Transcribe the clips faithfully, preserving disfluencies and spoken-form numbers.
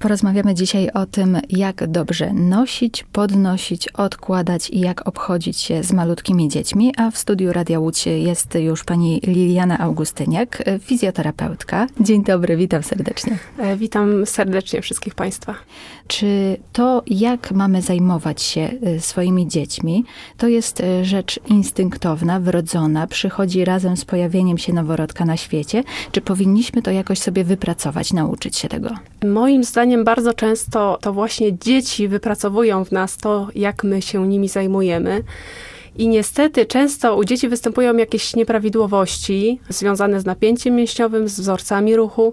Porozmawiamy dzisiaj o tym, jak dobrze nosić, podnosić, odkładać i jak obchodzić się z malutkimi dziećmi. A w studiu Radia Łódź jest już pani Liliana Augustyniak, fizjoterapeutka. Dzień dobry, witam serdecznie. Witam serdecznie wszystkich państwa. Czy to, jak mamy zajmować się swoimi dziećmi, to jest rzecz instynktowna, wrodzona, przychodzi razem z pojawieniem się noworodka na świecie? Czy powinniśmy to jakoś sobie wypracować, nauczyć się tego? Moim zdaniem bardzo często to właśnie dzieci wypracowują w nas to, jak my się nimi zajmujemy. I niestety często u dzieci występują jakieś nieprawidłowości związane z napięciem mięśniowym, z wzorcami ruchu.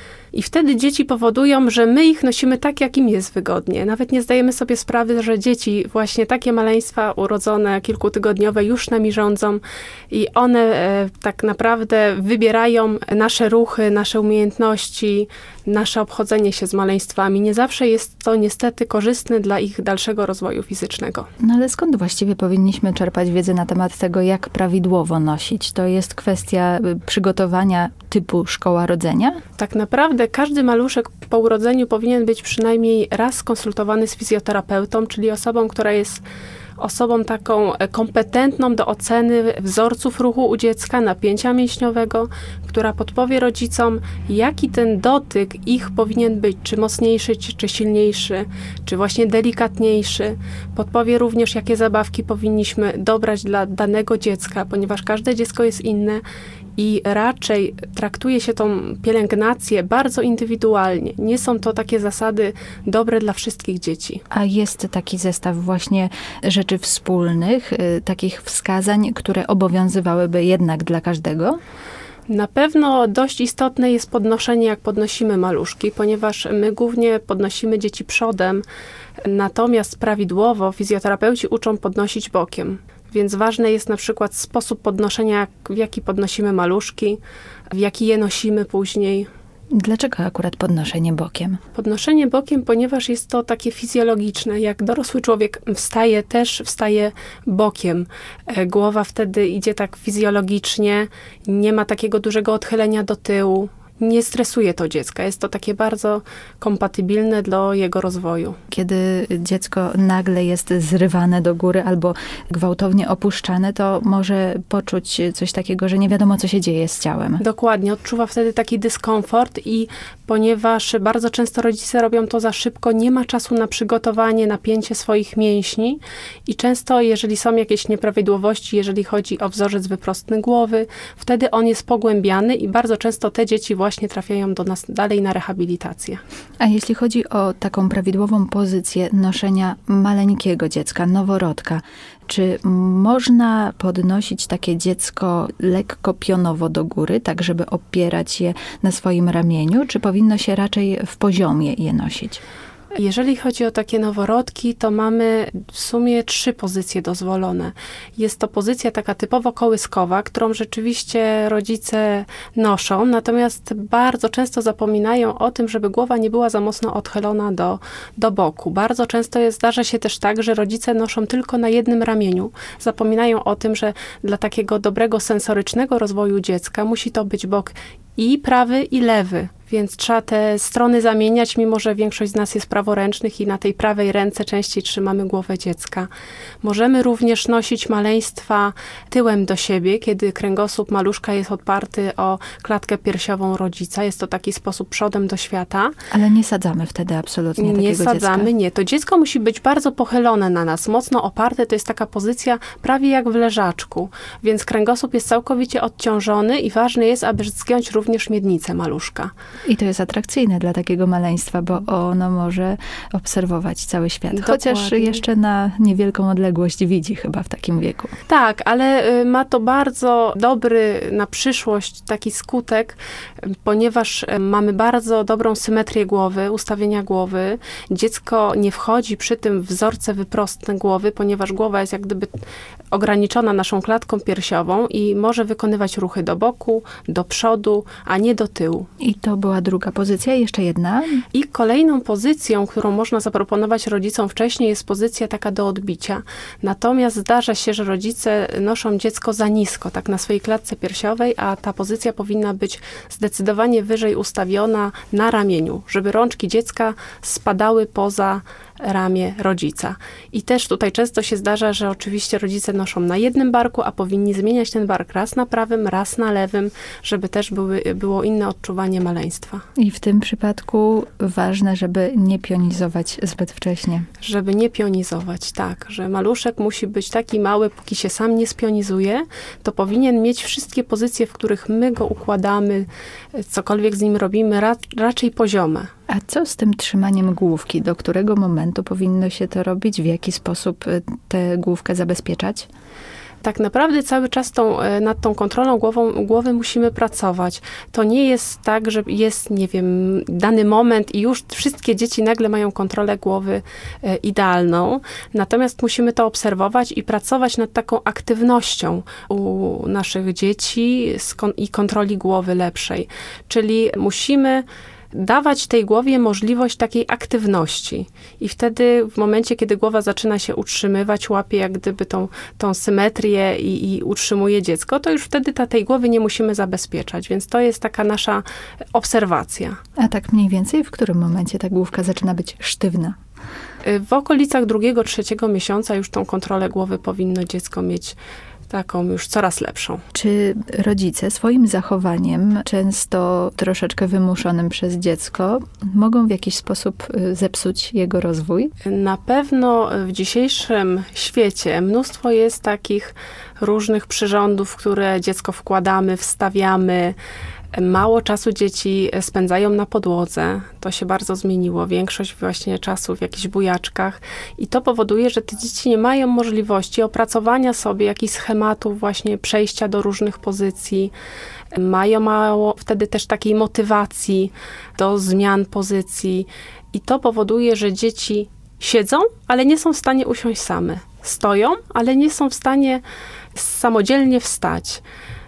I wtedy dzieci powodują, że my ich nosimy tak, jak im jest wygodnie. Nawet nie zdajemy sobie sprawy, że dzieci, właśnie takie maleństwa urodzone, kilkutygodniowe, już nami rządzą i one e, tak naprawdę wybierają nasze ruchy, nasze umiejętności, nasze obchodzenie się z maleństwami. Nie zawsze jest to niestety korzystne dla ich dalszego rozwoju fizycznego. No ale skąd właściwie powinniśmy czerpać wiedzę na temat tego, jak prawidłowo nosić? To jest kwestia przygotowania typu szkoła rodzenia? Tak naprawdę każdy maluszek po urodzeniu powinien być przynajmniej raz skonsultowany z fizjoterapeutą, czyli osobą, która jest osobą taką kompetentną do oceny wzorców ruchu u dziecka, napięcia mięśniowego, która podpowie rodzicom, jaki ten dotyk ich powinien być, czy mocniejszy, czy, czy silniejszy, czy właśnie delikatniejszy. Podpowie również, jakie zabawki powinniśmy dobrać dla danego dziecka, ponieważ każde dziecko jest inne i raczej traktuje się tą pielęgnację bardzo indywidualnie. Nie są to takie zasady dobre dla wszystkich dzieci. A jest taki zestaw właśnie rzeczy wspólnych, y, takich wskazań, które obowiązywałyby jednak dla każdego? Na pewno dość istotne jest podnoszenie, jak podnosimy maluszki, ponieważ my głównie podnosimy dzieci przodem, natomiast prawidłowo fizjoterapeuci uczą podnosić bokiem. Więc ważny jest na przykład sposób podnoszenia, w jaki podnosimy maluszki, w jaki je nosimy później. Dlaczego akurat podnoszenie bokiem? Podnoszenie bokiem, ponieważ jest to takie fizjologiczne. Jak dorosły człowiek wstaje, też wstaje bokiem. Głowa wtedy idzie tak fizjologicznie, nie ma takiego dużego odchylenia do tyłu. Nie stresuje to dziecka. Jest to takie bardzo kompatybilne dla jego rozwoju. Kiedy dziecko nagle jest zrywane do góry albo gwałtownie opuszczane, to może poczuć coś takiego, że nie wiadomo, co się dzieje z ciałem. Dokładnie. Odczuwa wtedy taki dyskomfort i ponieważ bardzo często rodzice robią to za szybko, nie ma czasu na przygotowanie, napięcie swoich mięśni i często, jeżeli są jakieś nieprawidłowości, jeżeli chodzi o wzorzec wyprostny głowy, wtedy on jest pogłębiany i bardzo często te dzieci właśnie właśnie trafiają do nas dalej na rehabilitację. A jeśli chodzi o taką prawidłową pozycję noszenia maleńkiego dziecka, noworodka, czy można podnosić takie dziecko lekko pionowo do góry, tak żeby opierać je na swoim ramieniu, czy powinno się raczej w poziomie je nosić? Jeżeli chodzi o takie noworodki, to mamy w sumie trzy pozycje dozwolone. Jest to pozycja taka typowo kołyskowa, którą rzeczywiście rodzice noszą, natomiast bardzo często zapominają o tym, żeby głowa nie była za mocno odchylona do, do boku. Bardzo często jest, zdarza się też tak, że rodzice noszą tylko na jednym ramieniu. Zapominają o tym, że dla takiego dobrego sensorycznego rozwoju dziecka musi to być bok i prawy, i lewy. Więc trzeba te strony zamieniać, mimo że większość z nas jest praworęcznych i na tej prawej ręce częściej trzymamy głowę dziecka. Możemy również nosić maleństwa tyłem do siebie, kiedy kręgosłup maluszka jest oparty o klatkę piersiową rodzica. Jest to taki sposób przodem do świata. Ale nie sadzamy wtedy absolutnie takiego dziecka. Nie sadzamy, dziecka. nie. To dziecko musi być bardzo pochylone na nas, mocno oparte. To jest taka pozycja prawie jak w leżaczku. Więc kręgosłup jest całkowicie odciążony i ważne jest, aby zgiąć również miednicę maluszka. I to jest atrakcyjne dla takiego maleństwa, bo ono może obserwować cały świat. Chociaż Dokładnie. jeszcze na niewielką odległość widzi chyba w takim wieku. Tak, ale ma to bardzo dobry na przyszłość taki skutek, ponieważ mamy bardzo dobrą symetrię głowy, ustawienia głowy. Dziecko nie wchodzi przy tym w wzorce wyprostne głowy, ponieważ głowa jest jak gdyby ograniczona naszą klatką piersiową i może wykonywać ruchy do boku, do przodu, a nie do tyłu. I to była druga pozycja, jeszcze jedna. I kolejną pozycją, którą można zaproponować rodzicom wcześniej, jest pozycja taka do odbicia. Natomiast zdarza się, że rodzice noszą dziecko za nisko, tak na swojej klatce piersiowej, a ta pozycja powinna być zdecydowanie wyżej ustawiona na ramieniu, żeby rączki dziecka spadały poza ramię rodzica. I też tutaj często się zdarza, że oczywiście rodzice noszą na jednym barku, a powinni zmieniać ten bark raz na prawym, raz na lewym, żeby też były, było inne odczuwanie maleństwa. I w tym przypadku ważne, żeby nie pionizować zbyt wcześnie. Żeby nie pionizować, tak. Że maluszek musi być taki mały, póki się sam nie spionizuje, to powinien mieć wszystkie pozycje, w których my go układamy, cokolwiek z nim robimy, ra, raczej poziome. A co z tym trzymaniem główki? Do którego momentu powinno się to robić? W jaki sposób tę główkę zabezpieczać? Tak naprawdę cały czas tą, nad tą kontrolą głową, głowy musimy pracować. To nie jest tak, że jest, nie wiem, dany moment i już wszystkie dzieci nagle mają kontrolę głowy e, idealną. Natomiast musimy to obserwować i pracować nad taką aktywnością u naszych dzieci kon- i kontroli głowy lepszej. Czyli musimy dawać tej głowie możliwość takiej aktywności. I wtedy w momencie, kiedy głowa zaczyna się utrzymywać, łapie jak gdyby tą, tą symetrię i, i utrzymuje dziecko, to już wtedy ta, tej głowy nie musimy zabezpieczać. Więc to jest taka nasza obserwacja. A tak mniej więcej w którym momencie ta główka zaczyna być sztywna? W okolicach drugiego, trzeciego miesiąca już tą kontrolę głowy powinno dziecko mieć taką już coraz lepszą. Czy rodzice swoim zachowaniem, często troszeczkę wymuszonym przez dziecko, mogą w jakiś sposób zepsuć jego rozwój? Na pewno w dzisiejszym świecie mnóstwo jest takich różnych przyrządów, w które dziecko wkładamy, wstawiamy. Mało czasu dzieci spędzają na podłodze. To się bardzo zmieniło. Większość właśnie czasu w jakichś bujaczkach. I to powoduje, że te dzieci nie mają możliwości opracowania sobie jakichś schematów właśnie przejścia do różnych pozycji. Mają mało wtedy też takiej motywacji do zmian pozycji. I to powoduje, że dzieci siedzą, ale nie są w stanie usiąść same. Stoją, ale nie są w stanie samodzielnie wstać.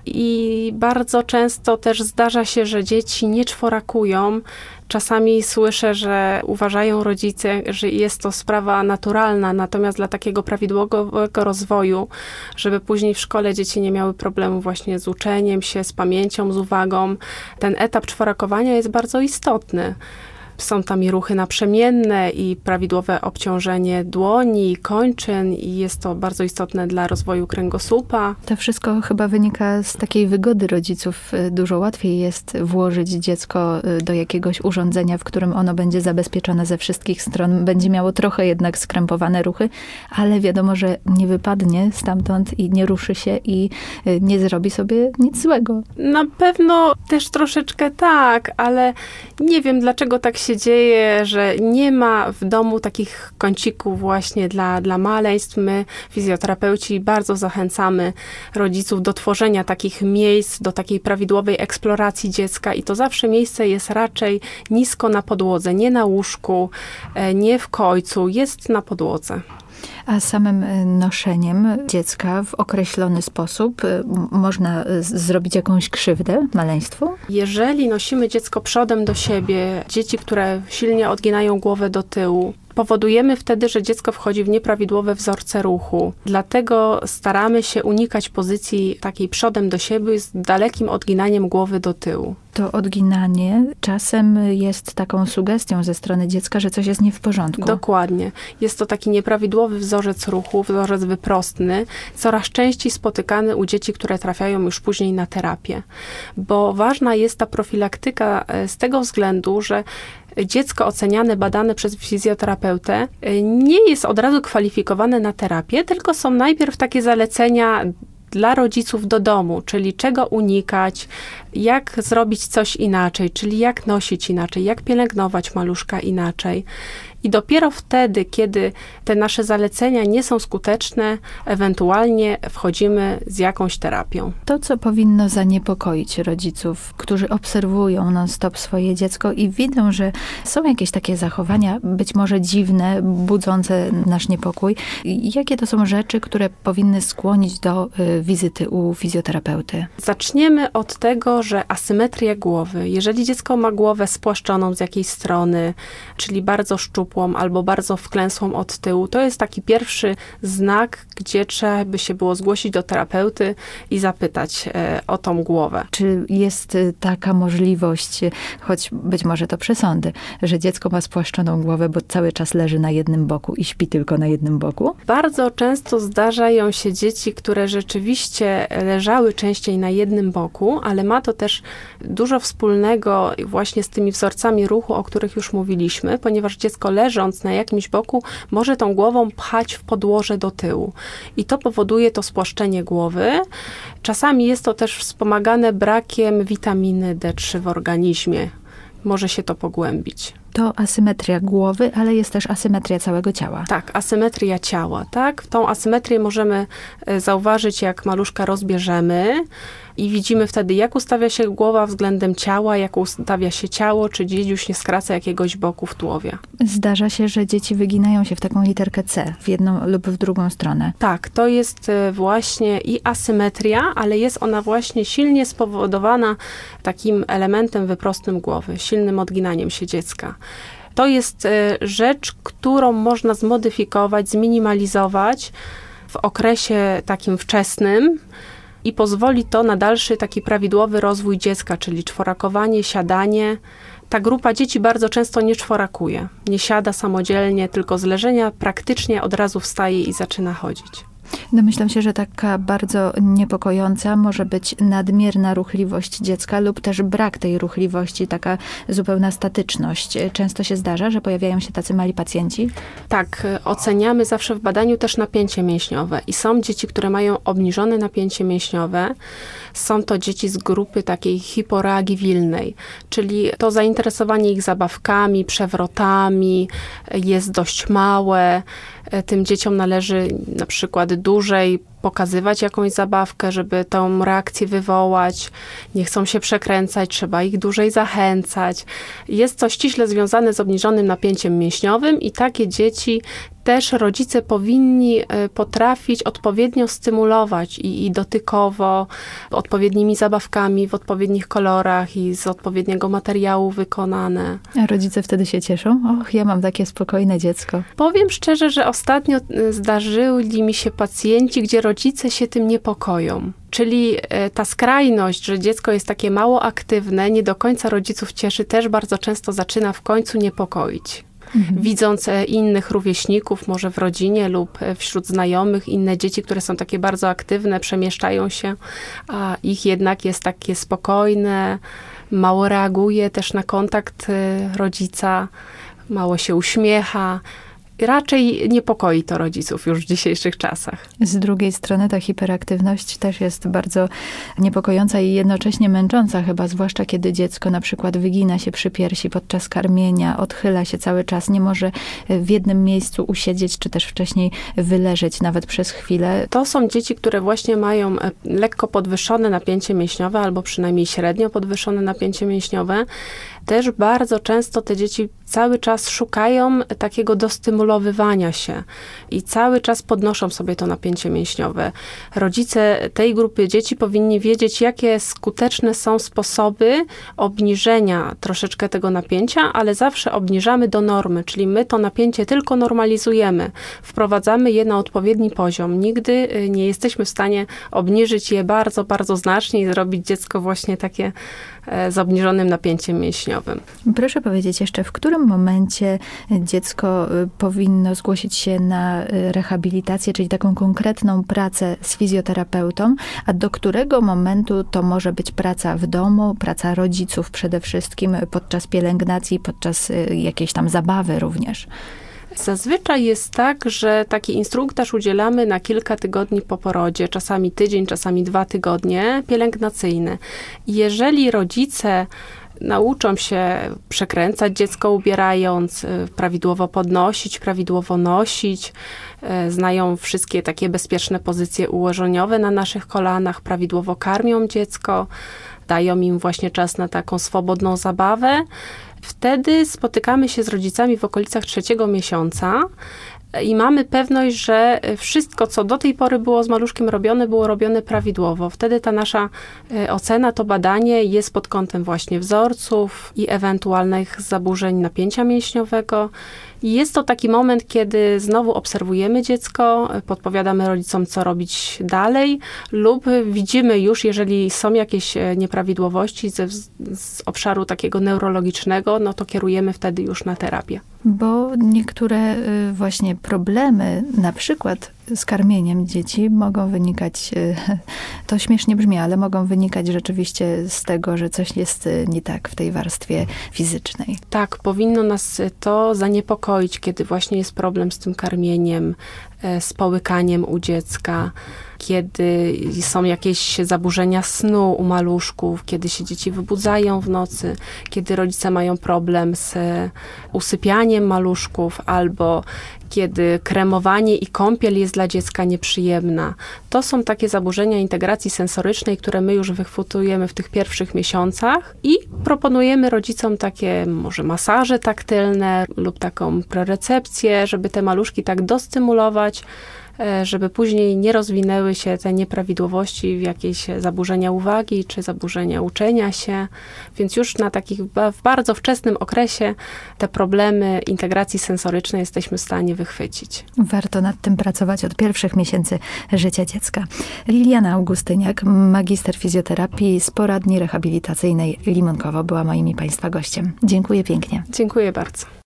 I bardzo często też zdarza się, że dzieci nie czworakują. Czasami słyszę, że uważają rodzice, że jest to sprawa naturalna, natomiast dla takiego prawidłowego rozwoju, żeby później w szkole dzieci nie miały problemu właśnie z uczeniem się, z pamięcią, z uwagą, ten etap czworakowania jest bardzo istotny. Są tam i ruchy naprzemienne i prawidłowe obciążenie dłoni, kończyn i jest to bardzo istotne dla rozwoju kręgosłupa. To wszystko chyba wynika z takiej wygody rodziców. Dużo łatwiej jest włożyć dziecko do jakiegoś urządzenia, w którym ono będzie zabezpieczone ze wszystkich stron. Będzie miało trochę jednak skrępowane ruchy, ale wiadomo, że nie wypadnie stamtąd i nie ruszy się i nie zrobi sobie nic złego. Na pewno też troszeczkę tak, ale nie wiem, dlaczego tak się dzieje, że nie ma w domu takich kącików właśnie dla, dla maleństw. My, fizjoterapeuci, bardzo zachęcamy rodziców do tworzenia takich miejsc, do takiej prawidłowej eksploracji dziecka i to zawsze miejsce jest raczej nisko na podłodze, nie na łóżku, nie w końcu, jest na podłodze. A samym noszeniem dziecka w określony sposób można zrobić jakąś krzywdę maleństwu? Jeżeli nosimy dziecko przodem do siebie, dzieci, które silnie odginają głowę do tyłu, powodujemy wtedy, że dziecko wchodzi w nieprawidłowe wzorce ruchu. Dlatego staramy się unikać pozycji takiej przodem do siebie z dalekim odginaniem głowy do tyłu. To odginanie czasem jest taką sugestią ze strony dziecka, że coś jest nie w porządku. Dokładnie. Jest to taki nieprawidłowy wzorzec ruchu, wzorzec wyprostny, coraz częściej spotykany u dzieci, które trafiają już później na terapię. Bo ważna jest ta profilaktyka z tego względu, że dziecko oceniane, badane przez fizjoterapeutę nie jest od razu kwalifikowane na terapię, tylko są najpierw takie zalecenia dla rodziców do domu, czyli czego unikać, jak zrobić coś inaczej, czyli jak nosić inaczej, jak pielęgnować maluszka inaczej. I dopiero wtedy, kiedy te nasze zalecenia nie są skuteczne, ewentualnie wchodzimy z jakąś terapią. To, co powinno zaniepokoić rodziców, którzy obserwują non-stop swoje dziecko i widzą, że są jakieś takie zachowania, być może dziwne, budzące nasz niepokój. Jakie to są rzeczy, które powinny skłonić do wizyty u fizjoterapeuty? Zaczniemy od tego, że asymetria głowy. Jeżeli dziecko ma głowę spłaszczoną z jakiejś strony, czyli bardzo szczupłą albo bardzo wklęsłą od tyłu, to jest taki pierwszy znak, gdzie trzeba by się było zgłosić do terapeuty i zapytać e, o tą głowę. Czy jest taka możliwość, choć być może to przesądy, że dziecko ma spłaszczoną głowę, bo cały czas leży na jednym boku i śpi tylko na jednym boku? Bardzo często zdarzają się dzieci, które rzeczywiście leżały częściej na jednym boku, ale ma to też dużo wspólnego właśnie z tymi wzorcami ruchu, o których już mówiliśmy, ponieważ dziecko leżąc na jakimś boku może tą głową pchać w podłoże do tyłu. I to powoduje to spłaszczenie głowy. Czasami jest to też wspomagane brakiem witaminy D trzy w organizmie. Może się to pogłębić. To asymetria głowy, ale jest też asymetria całego ciała. Tak, asymetria ciała, tak. Tą asymetrię możemy zauważyć, jak maluszka rozbierzemy i widzimy wtedy, jak ustawia się głowa względem ciała, jak ustawia się ciało, czy dziedziuś nie skraca jakiegoś boku w tułowie. Zdarza się, że dzieci wyginają się w taką literkę C, w jedną lub w drugą stronę. Tak, to jest właśnie i asymetria, ale jest ona właśnie silnie spowodowana takim elementem wyprostym głowy, silnym odginaniem się dziecka. To jest rzecz, którą można zmodyfikować, zminimalizować w okresie takim wczesnym i pozwoli to na dalszy taki prawidłowy rozwój dziecka, czyli czworakowanie, siadanie. Ta grupa dzieci bardzo często nie czworakuje, nie siada samodzielnie, tylko z leżenia praktycznie od razu wstaje i zaczyna chodzić. Domyślam się, że taka bardzo niepokojąca może być nadmierna ruchliwość dziecka lub też brak tej ruchliwości, taka zupełna statyczność. Często się zdarza, że pojawiają się tacy mali pacjenci? Tak, oceniamy zawsze w badaniu też napięcie mięśniowe i są dzieci, które mają obniżone napięcie mięśniowe. Są to dzieci z grupy takiej hiporeagii wilnej, czyli to zainteresowanie ich zabawkami, przewrotami jest dość małe. Tym dzieciom należy na przykład dłużej pokazywać jakąś zabawkę, żeby tą reakcję wywołać. Nie chcą się przekręcać, trzeba ich dłużej zachęcać. Jest to ściśle związane z obniżonym napięciem mięśniowym i takie dzieci też rodzice powinni potrafić odpowiednio stymulować i, i dotykowo, odpowiednimi zabawkami, w odpowiednich kolorach i z odpowiedniego materiału wykonane. A rodzice wtedy się cieszą? Och, ja mam takie spokojne dziecko. Powiem szczerze, że ostatnio zdarzyli mi się pacjenci, gdzie rodzice się tym niepokoją. Czyli ta skrajność, że dziecko jest takie mało aktywne, nie do końca rodziców cieszy, też bardzo często zaczyna w końcu niepokoić. Mhm. Widząc innych rówieśników, może w rodzinie lub wśród znajomych, inne dzieci, które są takie bardzo aktywne, przemieszczają się, a ich jednak jest takie spokojne, mało reaguje też na kontakt rodzica, mało się uśmiecha. Raczej niepokoi to rodziców już w dzisiejszych czasach. Z drugiej strony ta hiperaktywność też jest bardzo niepokojąca i jednocześnie męcząca chyba, zwłaszcza kiedy dziecko na przykład wygina się przy piersi podczas karmienia, odchyla się cały czas, nie może w jednym miejscu usiedzieć, czy też wcześniej wyleżeć nawet przez chwilę. To są dzieci, które właśnie mają lekko podwyższone napięcie mięśniowe, albo przynajmniej średnio podwyższone napięcie mięśniowe. Też bardzo często te dzieci cały czas szukają takiego dostymulowywania się i cały czas podnoszą sobie to napięcie mięśniowe. Rodzice tej grupy dzieci powinni wiedzieć, jakie skuteczne są sposoby obniżenia troszeczkę tego napięcia, ale zawsze obniżamy do normy, czyli my to napięcie tylko normalizujemy. Wprowadzamy je na odpowiedni poziom. Nigdy nie jesteśmy w stanie obniżyć je bardzo, bardzo znacznie i zrobić dziecko właśnie takie z obniżonym napięciem mięśniowym. Proszę powiedzieć jeszcze, w którym momencie dziecko powinno zgłosić się na rehabilitację, czyli taką konkretną pracę z fizjoterapeutą, a do którego momentu to może być praca w domu, praca rodziców przede wszystkim podczas pielęgnacji, podczas jakiejś tam zabawy również? Zazwyczaj jest tak, że taki instruktaż udzielamy na kilka tygodni po porodzie, czasami tydzień, czasami dwa tygodnie, pielęgnacyjny. Jeżeli rodzice nauczą się przekręcać dziecko ubierając, prawidłowo podnosić, prawidłowo nosić, znają wszystkie takie bezpieczne pozycje ułożeniowe na naszych kolanach, prawidłowo karmią dziecko, dają im właśnie czas na taką swobodną zabawę. Wtedy spotykamy się z rodzicami w okolicach trzeciego miesiąca i mamy pewność, że wszystko, co do tej pory było z maluszkiem robione, było robione prawidłowo. Wtedy ta nasza ocena, to badanie jest pod kątem właśnie wzorców i ewentualnych zaburzeń napięcia mięśniowego. I jest to taki moment, kiedy znowu obserwujemy dziecko, podpowiadamy rodzicom, co robić dalej, lub widzimy już, jeżeli są jakieś nieprawidłowości ze, z obszaru takiego neurologicznego, no to kierujemy wtedy już na terapię. Bo niektóre właśnie problemy, na przykład z karmieniem dzieci, mogą wynikać, to śmiesznie brzmi, ale mogą wynikać rzeczywiście z tego, że coś jest nie tak w tej warstwie fizycznej. Tak, powinno nas to zaniepokoić, kiedy właśnie jest problem z tym karmieniem, z połykaniem u dziecka, kiedy są jakieś zaburzenia snu u maluszków, kiedy się dzieci wybudzają w nocy, kiedy rodzice mają problem z usypianiem maluszków, albo kiedy kremowanie i kąpiel jest dla dziecka nieprzyjemna. To są takie zaburzenia integracji sensorycznej, które my już wychwytujemy w tych pierwszych miesiącach i proponujemy rodzicom takie może masaże taktylne lub taką prerecepcję, żeby te maluszki tak dostymulować, żeby później nie rozwinęły się te nieprawidłowości w jakieś zaburzenia uwagi, czy zaburzenia uczenia się. Więc już na takich, w bardzo wczesnym okresie te problemy integracji sensorycznej jesteśmy w stanie wychwycić. Warto nad tym pracować od pierwszych miesięcy życia dziecka. Liliana Augustyniak, magister fizjoterapii z poradni rehabilitacyjnej Limonkowo, była moim i Państwa gościem. Dziękuję pięknie. Dziękuję bardzo.